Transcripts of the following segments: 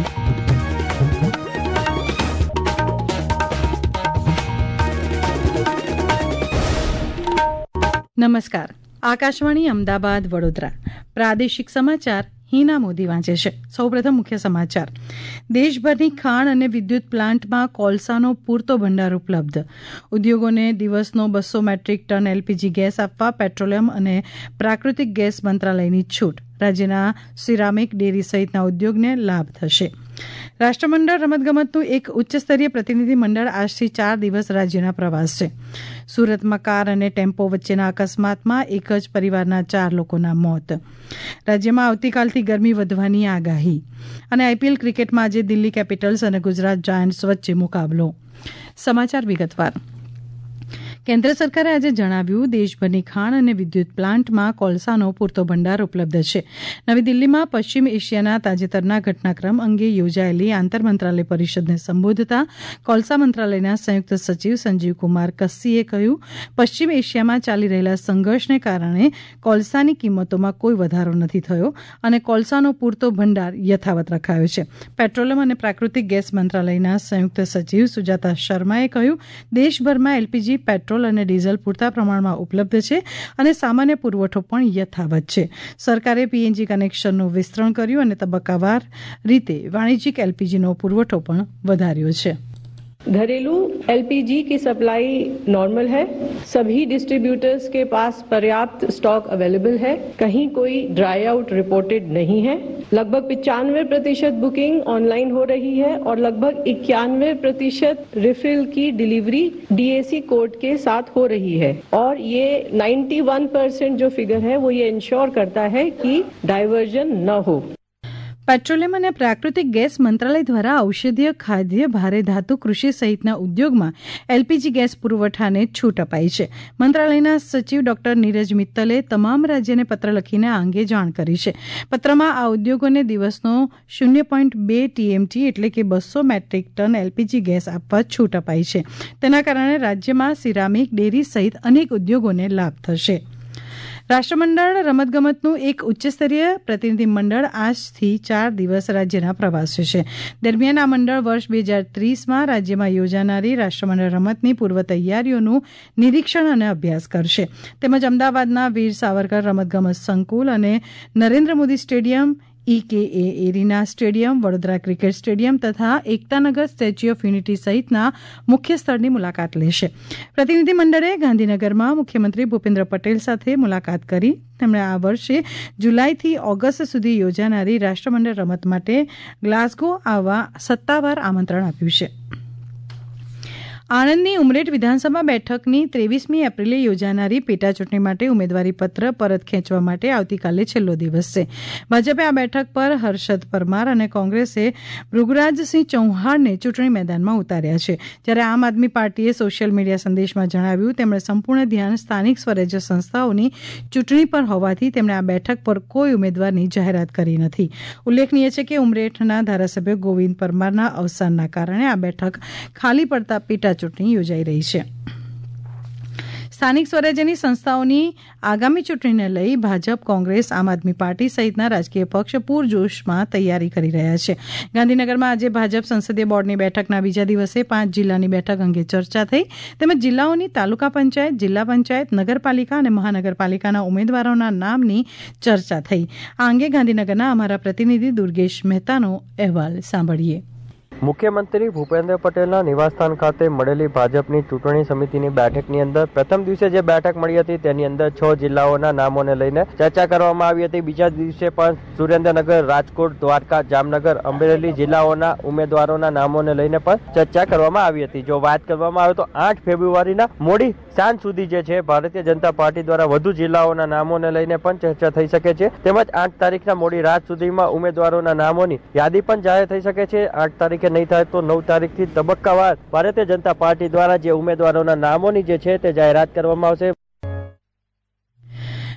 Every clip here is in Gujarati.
નમસ્કાર. આકાશવાણી અમદાવાદ વડોદરા પ્રાદેશિક સમાચાર હિના મોદી વાંચે છે. સૌપ્રથમ મુખ્ય સમાચાર. દેશભરની ખાણ અને વિદ્યુત પ્લાન્ટમાં કોલસાનો પૂરતો ભંડાર ઉપલબ્ધ. ઉદ્યોગોને દિવસનો 200 મેટ્રિક ટન એલપીજી ગેસ આપવા પેટ્રોલિયમ અને પ્રાકૃતિક ગેસ મંત્રાલયની છૂટ. રાજ્યના સિરામિક ડેરી સહિતના ઉદ્યોગને લાભ થશે. રાષ્ટ્રમંડળ રમતગમતનું એક ઉચ્ચસ્તરીય પ્રતિનિધિ મંડળ આજથી 4 દિવસ રાજ્યના પ્રવાસ છે. સુરતમાં કાર અને ટેમ્પો વચ્ચેના અકસ્માતમાં એક જ પરિવારના 4 લોકોના મોત. રાજ્યમાં આવતીકાલથી ગરમી વધવાની આગાહી. અને આઈપીએલ ક્રિકેટમાં આજે દિલ્હી કેપિટલ્સ અને ગુજરાત જાયન્ટ્સ વચ્ચે મુકાબલો. સમાચાર વિગતવાર. કેન્દ્ર સરકારે આજે જણાવ્યું, દેશભરની ખાણ અને વિદ્યુત પ્લાન્ટમાં કોલસાનો પૂરતો ભંડાર ઉપલબ્ધ છે. નવી દિલ્હીમાં પશ્ચિમ એશિયાના તાજેતરના ઘટનાક્રમ અંગે યોજાયેલી આંતરમંત્રાલય પરિષદને સંબોધતા કોલસા મંત્રાલયના સંયુક્ત સચિવ સંજીવકુમાર કસ્સીએ કહ્યું, પશ્ચિમ એશિયામાં ચાલી રહેલા સંઘર્ષને કારણે કોલસાની કિંમતોમાં કોઈ વધારો નથી થયો અને કોલસાનો પૂરતો ભંડાર યથાવત રખાયો છે. પેટ્રોલિયમ અને પ્રાકૃતિક ગેસ મંત્રાલયના સંયુક્ત સચિવ સુજાતા શર્માએ કહ્યું, દેશભરમાં એલપીજી, પેટ્રોલ અને ડીઝલ પૂરતા પ્રમાણમાં ઉપલબ્ધ છે અને સામાન્ય પુરવઠો પણ યથાવત છે. સરકારે પીએનજી કનેક્શનનું વિસ્તરણ કર્યું અને તબક્કાવાર રીતે વાણિજ્યિક એલપીજીનો પુરવઠો પણ વધાર્યો છે. घरेलू एलपीजी की सप्लाई नॉर्मल है. सभी डिस्ट्रीब्यूटर्स के पास पर्याप्त स्टॉक अवेलेबल है. कहीं कोई ड्राई आउट रिपोर्टेड नहीं है. लगभग 95% बुकिंग ऑनलाइन हो रही है और लगभग 91% रिफिल की डिलीवरी डीएसी कोड के साथ हो रही है. और ये 91% जो फिगर है वो ये इंश्योर करता है कि डाइवर्जन न हो. પેટ્રોલિયમ અને પ્રાકૃતિક ગેસ મંત્રાલય દ્વારા ઔષધીય, ખાદ્ય, ભારે ધાતુ, કૃષિ સહિતના ઉદ્યોગમાં એલપીજી ગેસ પુરવઠાને છૂટ અપાઈ છે. મંત્રાલયના સચિવ ડોક્ટર નીરજ મિત્તલે તમામ રાજ્યને પત્ર લખીને આ અંગે જાણ કરી છે. પત્રમાં આ ઉદ્યોગોને દિવસનો 0.2 ટીએમટી એટલે કે 200 મેટ્રિક ટન એલપીજી ગેસ આપવા છૂટ અપાઈ છે. તેના કારણે રાજ્યમાં સિરામિક ડેરી સહિત અનેક ઉદ્યોગોને લાભ થશે. રાષ્ટ્રમંડળ રમતગમતનું એક ઉચ્ચસ્તરીય પ્રતિનિધિ મંડળ આજથી 4 દિવસ રાજ્યના પ્રવાસે છે. દરમિયાન આ મંડળ વર્ષ 2030માં રાજ્યમાં યોજાનારી રાષ્ટ્રમંડળ રમતની પૂર્વ તૈયારીઓનું નિરીક્ષણ અને અભ્યાસ કરશે. તેમજ અમદાવાદના વીર સાવરકર રમતગમત સંકુલ અને Narendra Modi stadium, EKA arena stadium, Vadodara cricket stadium તથા એકતાનગર સ્ટેચ્યુ ઓફ યુનિટી સહિતના મુખ્ય સ્થળની મુલાકાત લેશે. પ્રતિનિધિ મંડળે ગાંધીનગરમાં મુખ્યમંત્રી ભૂપેન્દ્ર પટેલ સાથે મુલાકાત કરી તેમણે આ વર્ષે જુલાઈથી ઓગસ્ટ સુધી યોજાનારી રાષ્ટ્રમંડળ રમત માટે ગ્લાસગો આવવા સત્તાવાર આમંત્રણ આપ્યું છે. આણંદની ઉમરેઠ વિધાનસભા બેઠકની 23મી એપ્રિલે યોજાનારી પેટાચૂંટણી માટે ઉમેદવારીપત્ર પરત ખેંચવા માટે આવતીકાલે છેલ્લો દિવસ છે. ભાજપે આ બેઠક પર હર્ષદ પરમાર અને કોંગ્રેસે ભૃગુરાજસિંહ ચૌહાણને ચૂંટણી મેદાનમાં ઉતાર્યા છે. જ્યારે આમ આદમી પાર્ટીએ સોશિયલ મીડિયા સંદેશમાં જણાવ્યું, તેમણે સંપૂર્ણ ધ્યાન સ્થાનિક સ્વરાજ્ય સંસ્થાઓની ચૂંટણી પર હોવાથી તેમણે આ બેઠક પર કોઈ ઉમેદવારની જાહેરાત કરી નથી. ઉલ્લેખનીય છે કે ઉમરેઠના ધારાસભ્ય ગોવિંદ પરમારના અવસાનના કારણે આ બેઠક ખાલી પડતા ચૂંટણી યોજાઈ રહી છે. સ્થાનિક સ્વરાજ્યની સંસ્થાઓની આગામી ચૂંટણીને લઈ ભાજપ, કોંગ્રેસ, આમ આદમી પાર્ટી સહિતના રાજકીય પક્ષ પૂરજોશમાં તૈયારી કરી રહ્યા છે. ગાંધીનગરમાં આજે ભાજપ સંસદીય બોર્ડની બેઠકના બીજા દિવસે 5 જિલ્લાની બેઠક અંગે ચર્ચા થઈ. તેમજ જિલ્લાઓની તાલુકા પંચાયત, જિલ્લા પંચાયત, નગરપાલિકા અને મહાનગરપાલિકાના ઉમેદવારોના નામની ચર્ચા થઈ. આ અંગે ગાંધીનગરના અમારા પ્રતિનિધિ દુર્ગેશ મહેતાનો અહેવાલ સાંભળીએ. મુખ્યમંત્રી ભૂપેન્દ્ર પટેલના નિવાસસ્થાન ખાતે મળેલી ભાજપની ચૂંટણી સમિતિની બેઠકની અંદર પ્રથમ દિવસે જે બેઠક મળી હતી તેની અંદર 6 જિલ્લાઓના નામોને લઈને ચર્ચા કરવામાં આવી હતી. બીજા દિવસે પણ સુરેન્દ્રનગર, રાજકોટ, દ્વારકા, જામનગર, અમરેલી જિલ્લાઓના ઉમેદવારોના નામોને લઈને પણ ચર્ચા કરવામાં આવી હતી. જો વાત કરવામાં આવે તો 8 ફેબ્રુઆરીના મોડી સાંજ સુધી જે છે ભારતીય જનતા પાર્ટી દ્વારા વધુ જિલ્લાઓના નામોને લઈને પણ ચર્ચા થઈ શકે છે. તેમજ 8 તારીખના મોડી રાત સુધીમાં ઉમેદવારોના નામોની યાદી પણ જાહેર થઈ શકે છે. 8 તારીખે નહીં થાય તો 9 તારીખથી તબક્કાવાર ભારતીય જનતા પાર્ટી દ્વારા જે ઉમેદવારોના નામોની જે છે તે જાહેરાત કરવામાં આવશે.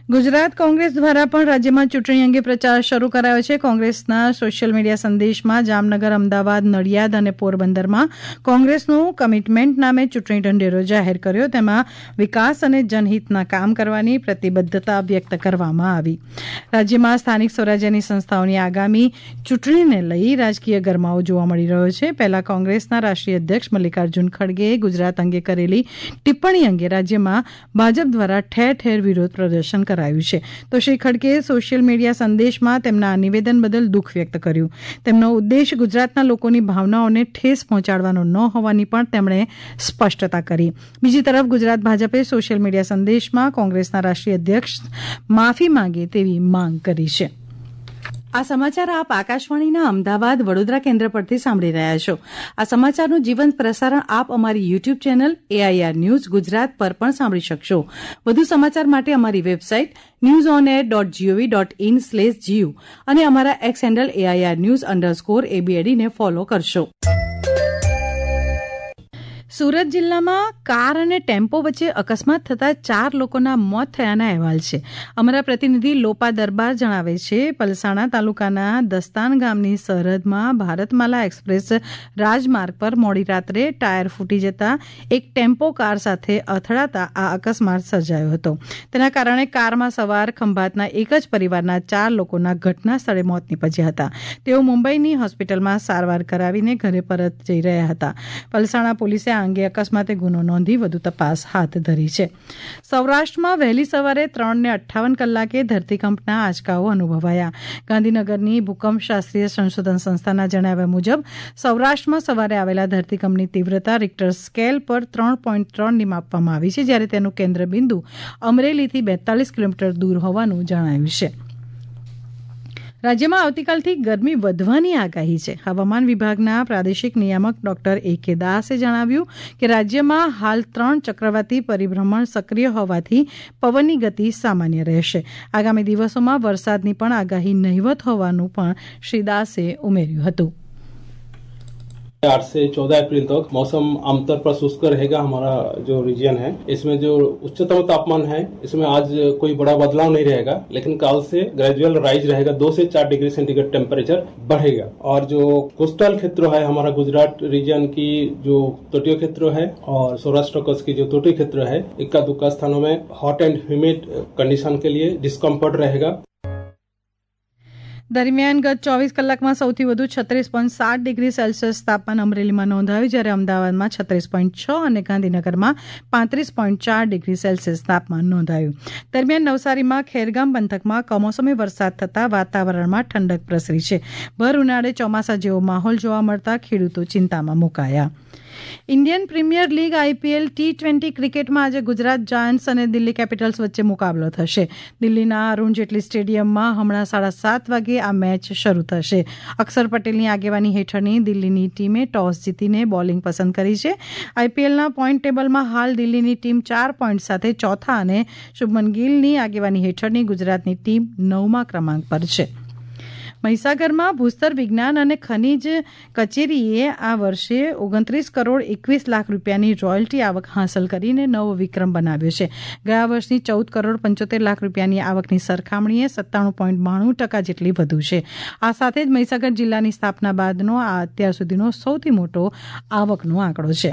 ગુજરાત કોંગ્રેસ દ્વારા પણ રાજ્યમાં ચૂંટણી અંગે પ્રચાર શરૂ કરાયો છે. કોંગ્રેસના સોશિયલ મીડિયા સંદેશમાં જામનગર, અમદાવાદ, નડિયાદ અને પોરબંદરમાં કોંગ્રેસનું કમિટમેન્ટ નામે ચૂંટણી ઢંઢેરો જાહેર કર્યો. તેમાં વિકાસ અને જનહિતના કામ કરવાની પ્રતિબદ્ધતા વ્યક્ત કરવામાં આવી. રાજ્યમાં સ્થાનિક સ્વરાજ્યની સંસ્થાઓની આગામી ચૂંટણીને લઈ રાજકીય ગરમાવો જોવા મળી રહ્યો છે. પહેલા કોંગ્રેસના રાષ્ટ્રીય અધ્યક્ષ મલ્લિકાર્જુન ખડગેએ ગુજરાત અંગે કરેલી ટિપ્પણી અંગે રાજ્યમાં ભાજપ દ્વારા ઠેર ઠેર વિરોધ પ્રદર્શન કરાયું છે. તો શ્રી ખડગેએ સોશિયલ મીડિયા સંદેશમાં તેમના આ નિવેદન બદલ દુઃખ વ્યક્ત કર્યું. તેમનો ઉદ્દેશ ગુજરાતના લોકોની ભાવનાઓને ઠેસ પહોંચાડવાનો ન હોવાની પણ તેમણે સ્પષ્ટતા કરી. બીજી તરફ ગુજરાત ભાજપે સોશિયલ મીડિયા સંદેશમાં કોંગ્રેસના રાષ્ટ્રીય અધ્યક્ષ માફી માંગે તેવી માંગ કરી છે. આ સમાચાર આપ આકાશવાણીના અમદાવાદ વડોદરા કેન્દ્ર પરથી સાંભળી રહ્યા છો. આ સમાચારનું જીવંત પ્રસારણ આપ અમારી YouTube channel AIR news Gujarat પર પણ સાંભળી શકશો. વધુ સમાચાર માટે અમારી વેબસાઇટ newsonair.gov.in/gu અને અમારા એક્સ હેન્ડલ AIR_news_ABAD ને ફોલો કરશો. સુરત જિલ્લામાં કાર અને ટેમ્પો વચ્ચે અકસ્માત થતાં 4 લોકોના મોત થયાના અહેવાલ છે. અમારા પ્રતિનિધિ લોપા દરબાર જણાવે છે, પલસાણા તાલુકાના દસ્તાન ગામની સરહદમાં ભારતમાલા એક્સપ્રેસ રાજમાર્ગ પર મોડી રાત્રે ટાયર ફૂટી જતા એક ટેમ્પો કાર સાથે અથડાતા આ અકસ્માત સર્જાયો હતો. તેના કારણે કારમાં સવાર ખંભાતના એક જ પરિવારના 4 લોકોના ઘટના સ્થળે મોત નીપજ્યા હતા. તેઓ મુંબઈની હોસ્પિટલમાં સારવાર કરાવીને ઘરે પરત જઈ રહ્યા હતા. પલસાણા પોલીસે અંગે અકસ્માતે ગુનો નોંધી વધુ તપાસ હાથ ધરી છે. સૌરાષ્ટ્રમાં વહેલી સવારે 3:58 કલાકે ધરતીકંપના આંચકાઓ અનુભવાયા. ગાંધીનગરની ભૂકંપ શાસ્ત્રીય સંશોધન સંસ્થાના જણાવ્યા મુજબ સૌરાષ્ટ્રમાં સવારે આવેલા ધરતીકંપની તીવ્રતા રિક્ટર સ્કેલ પર 3.3ની માપવામાં આવી છે, જ્યારે તેનું કેન્દ્ર બિંદુ અમરેલીથી 42 કિલોમીટર દૂર હોવાનું જણાયું છે. રાજ્યમાં આવતીકાલથી ગરમી વધવાની આગાહી છે. હવામાન વિભાગના પ્રાદેશિક નિયામક ડોક્ટર A.K. દાસે જણાવ્યું કે રાજ્યમાં હાલ 3 ચક્રવાતી પરિભ્રમણ સક્રિય હોવાથી પવનની ગતિ સામાન્ય રહેશે. આગામી દિવસોમાં વરસાદની પણ આગાહી નહિવત હોવાનું પણ શ્રી દાસે ઉમેર્યું હતું. 8 से 14 अप्रैल तक मौसम आमतौर पर शुष्क रहेगा. हमारा जो रीजन है इसमें जो उच्चतम तापमान है इसमें आज कोई बड़ा बदलाव नहीं रहेगा, लेकिन कल से ग्रेजुअल राइज रहेगा. 2 से 4 डिग्री सेंटीग्रेड टेम्परेचर बढ़ेगा. और जो कोस्टल क्षेत्र है हमारा गुजरात रीजन की जो तटीय क्षेत्र है और सौराष्ट्र कच्छ की जो तटीय क्षेत्र है, इक्का दुक्का स्थानों में हॉट एंड ह्यूमिड कंडीशन के लिए डिस्कम्फर्ट रहेगा. દરમિયાન ગત 24 કલાકમાં સૌથી વધુ 36.7 ડિગ્રી સેલ્સિયસ તાપમાન અમરેલીમાં નોંધાયું, જ્યારે અમદાવાદમાં 36.6 અને ગાંધીનગરમાં 35.4 ડિગ્રી સેલ્સિયસ તાપમાન નોંધાયું. દરમિયાન નવસારીમાં ખેરગામ પંથકમાં કમોસમી વરસાદ થતાં વાતાવરણમાં ઠંડક પ્રસરી છે. ભર ઉનાળે ચોમાસા જેવો માહોલ જોવા મળતા ખેડૂતો ચિંતામાં મુકાયા. Indian premier league IPL T20 ક્રિકેટમાં આજે ગુજરાત જાયન્ટ્સ અને દિલ્હી કેપિટલ્સ વચ્ચે મુકાબલો થશે. દિલ્હીના અરુણ જેટલી સ્ટેડિયમમાં હમણાં 7:30 વાગે આ મેચ શરૂ થશે. અક્ષર પટેલની આગેવાની હેઠળની દિલ્હીની ટીમે ટોસ જીતીને બોલિંગ પસંદ કરી છે. IPLના પોઈન્ટ ટેબલમાં હાલ દિલ્હીની ટીમ 4 પોઈન્ટ સાથે ચોથા અને શુભમન ગિલની આગેવાની હેઠળની ગુજરાતની ટીમ 9મા ક્રમાંક પર છે. મહીસાગરમાં ભૂસ્તર વિજ્ઞાન અને ખનીજ કચેરીએ આ વર્ષે 29 કરોડ 21 લાખ રૂપિયાની રોયલ્ટી આવક હાંસલ કરીને નવો વિક્રમ બનાવ્યો છે. ગયા વર્ષની 14 કરોડ 75 લાખ રૂપિયાની આવકની સરખામણીએ 97.92% જેટલી વધુ છે. આ સાથે જ મહીસાગર જિલ્લાની સ્થાપના બાદનો આ અત્યાર સુધીનો સૌથી મોટો આવકનો આંકડો છે.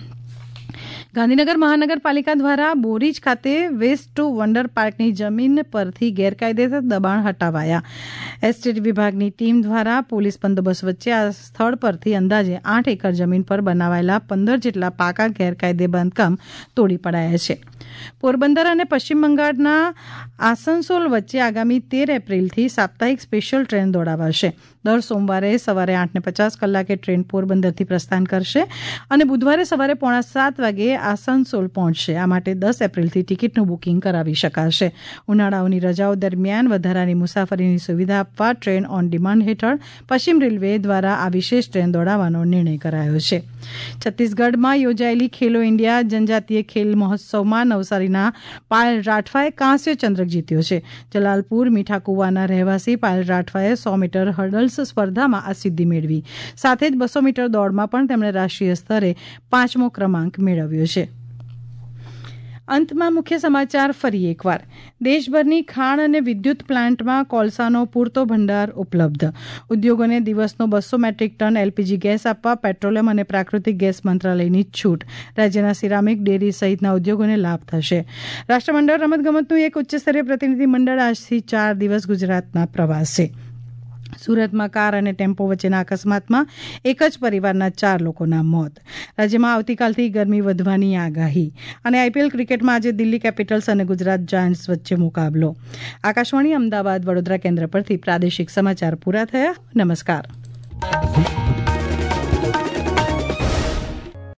ગાંધીનગર મહાનગરપાલિકા દ્વારા બોરીજ ખાતે વેસ્ટ ટુ વન્ડર પાર્કની જમીન પરથી ગેરકાયદેસર દબાણ હટાવાયા. એસ્ટેટ વિભાગની ટીમ દ્વારા પોલીસ બંદોબસ્ત વચ્ચે આ સ્થળ પરથી અંદાજે 8 એકર જમીન પર બનાવાયેલા 15 જેટલા પાકા ગેરકાયદે બાંધકામ તોડી પડાયા છે. પોરબંદર અને પશ્ચિમ બંગાળના આસનસોલ વચ્ચે આગામી 13 એપ્રિલથી સાપ્તાહિક સ્પેશિયલ ટ્રેન દોડાવાશે. દર સોમવારે સવારે 8:50 કલાકે ટ્રેન પોરબંદરથી પ્રસ્થાન કરશે અને બુધવારે સવારે 6:45 વાગે આસનસોલ પહોંચશે. આ માટે 10 એપ્રિલથી ટિકિટનું બુકિંગ કરાવી શકાશે. ઉનાળાઓની રજાઓ દરમિયાન વધારાની મુસાફરીની સુવિધા આપવા ટ્રેન ઓન ડિમાન્ડ હેઠળ પશ્ચિમ રેલવે દ્વારા આ વિશેષ ટ્રેન દોડાવવાનો નિર્ણય કરાયો છે. છત્તીસગઢમાં યોજાયેલી ખેલો ઇન્ડિયા જનજાતીય ખેલ મહોત્સવમાં નવસારીના પાયલ રાઠવાએ કાંસ્ય ચંદ્રક જીત્યો છે. જલાલપુર મીઠાકુવાના રહેવાસી પાયલ રાઠવાએ 100 મીટર હર્ડલ્સ સ્પર્ધામાં આ સિદ્ધિ મેળવી. સાથે જ 200 મીટર દોડમાં પણ તેમણે રાષ્ટ્રીય સ્તરે 5મો ક્રમાંક મેળવ્યો છે. અંતમાં મુખ્ય સમાચાર ફરી એકવાર. દેશભરની ખાણ અને વિદ્યુત પ્લાન્ટમાં કોલસાનો પૂરતો ભંડાર ઉપલબ્ધ. ઉદ્યોગોને દિવસનો 200 મેટ્રિક ટન એલપીજી ગેસ આપવા પેટ્રોલિયમ અને પ્રાકૃતિક ગેસ મંત્રાલયની છૂટ. રાજ્યના સિરામિક, ડેરી સહિતના ઉદ્યોગોને લાભ થશે. રાષ્ટ્રમંડળ રમતગમતનું એક ઉચ્ચસ્તરીય પ્રતિનિધિ મંડળ આજથી 4 દિવસ ગુજરાતના પ્રવાસે. સુરતમાં કાર અને ટેમ્પો વચ્ચેના અકસ્માતમાં એક જ પરિવારના 4 લોકોના મોત. રાજ્યમાં આવતીકાલથી ગરમી વધવાની આગાહી. અને આઈપીએલ ક્રિકેટમાં આજે દિલ્હી કેપિટલ્સ અને ગુજરાત જાયન્ટ્સ વચ્ચે મુકાબલો. આકાશવાણી અમદાવાદ વડોદરા કેન્દ્ર પરથી પ્રાદેશિક સમાચાર પૂરા થયા. નમસ્કાર.